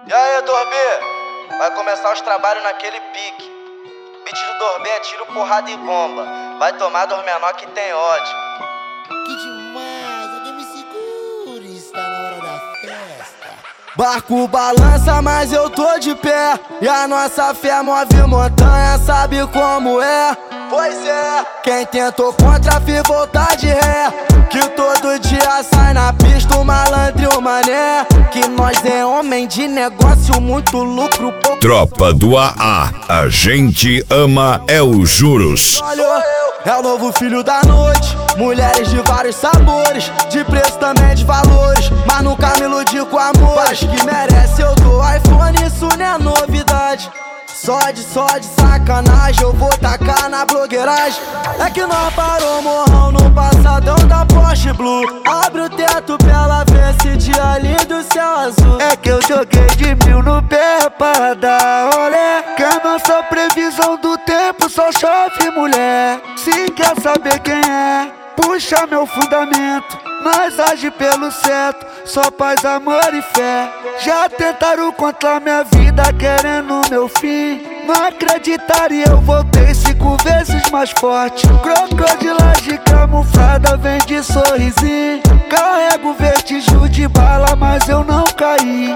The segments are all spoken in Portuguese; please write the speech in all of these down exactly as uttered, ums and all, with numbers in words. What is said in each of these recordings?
E aí, Dorbe? Vai começar os trabalhos naquele pique. Beat do Dorbe é tiro, porrada e bomba. Vai tomar dos menor que tem ódio. Que demais, alguém me segure, está na hora da festa. Barco balança, mas eu tô de pé. E a nossa fé move montanha, sabe como é? Pois é, quem tentou contra fi voltar de ré. Que todo dia sai na pista o malandro e o mané. Que nós é homem de negócio, muito lucro, pouco. Tropa do A A, a gente ama é os juros. É o novo filho da noite, mulheres de vários sabores, de preço também de valores, mas nunca me iludi com amor. Acho que merece, eu dou iPhone, isso não é novidade. Só de, só de sacanagem, eu vou tacar na blogueiragem. É que nós parou morrão no passadão da Porsche Blue. Abre o teto pra ela ver esse dia lindo, céu azul. É que eu joguei de mil no pé pra dar olé. Que a nossa previsão do tempo só chove mulher. Se quer saber quem é, puxa meu fundamento. Nós age pelo certo, só paz, amor e fé. Já tentaram contra minha vida, querendo meu fim. Não acreditaria, eu voltei cinco vezes mais forte. Crocodilagem camuflada, vem de sorrisinho. Carrego vertigem de bala, mas eu não caí.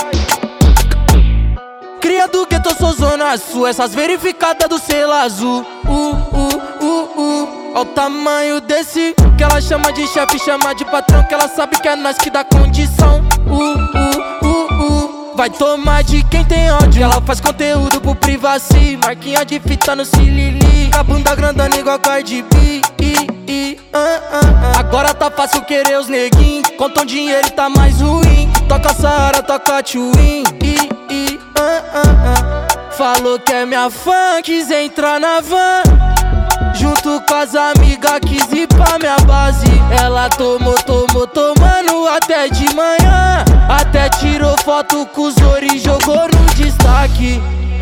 Cria do gueto, eu sou zona sul. Essas verificadas do selo azul. Uh, uh, uh, uh. Olha o tamanho desse, que ela chama de chefe, chama de patrão, que ela sabe que é nós que dá condição. Uh, uh, uh, uh. Vai tomar de quem tem ódio. Ela faz conteúdo pro privacy, marquinha de fita no cilili. A bunda grandona igual Cardi B. I, I, uh, uh, uh. Agora tá fácil querer os neguinhos, contam dinheiro e tá mais ruim. Toca Saara, toca Twin. I, I, uh, uh, uh. Falou que é minha fã, quis entrar na van. Junto com as amigas, quis ir pra minha base. Ela tomou, tomou, tomando até de manhã. Até tirou foto com os ouro e jogou no destaque.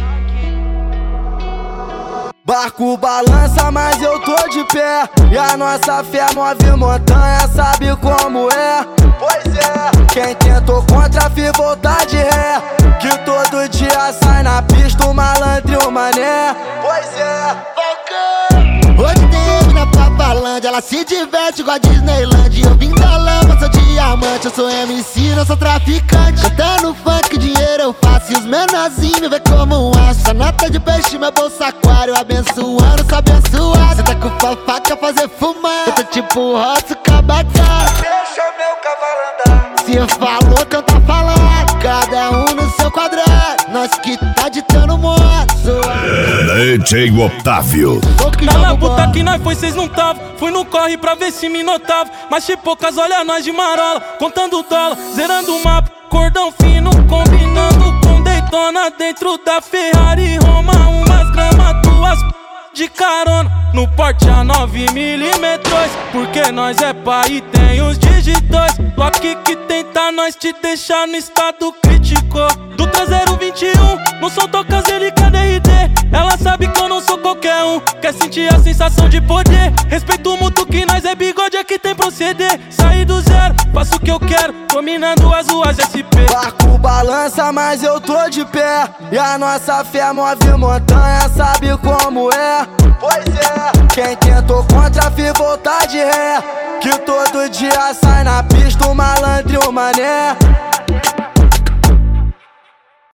Barco balança, mas eu tô de pé. E a nossa fé move montanha, sabe como é? Pois é, quem tentou contra fi voltar de ré. Que todo dia sai na pista o malandro e o mané. Pois é, Hoje tem na Papalândia, ela se diverte igual a Disneyland. Eu vim da lama, sou diamante, eu sou M C, não sou traficante. Cantando funk, dinheiro eu faço e os menorzinhos vê como um aço. A nota de peixe, meu bolso aquário, abençoando, só abençoado. Cê tá com fofá, quer fazer fumar, eu tô tipo roça, cabacar. Deixa meu cavalo andar. Se falou, então tá falando, cada um no seu quadrado. Nós que tá ditando moço. D J Otávio. Tá na puta que nós foi, cês não tava. Fui no corre pra ver se me notava. Mas de poucas, olha nós de marola. Contando dólar, zerando o mapa. Cordão fino, combinando com Daytona. Dentro da Ferrari Roma, umas gramas, duas de carona. No porte a nove milímetros, porque nós é pai e tem os dígitos. Lock que tenta nós te deixar no estado crítico. Do traseiro vinte e um, não sou tocas, ele quer D R D. Ela sabe que eu não sou qualquer um, quer sentir a sensação de poder. Respeito mútuo que nós é bigode, é que tem proceder. Saí do zero, faço o que eu quero, dominando as ruas S P. Barco balança, mas eu tô de pé. E a nossa fé move montanha, sabe como é? Pois é, quem tentou contra fi voltar de ré. Que todo dia sai na pista o malandro e o mané.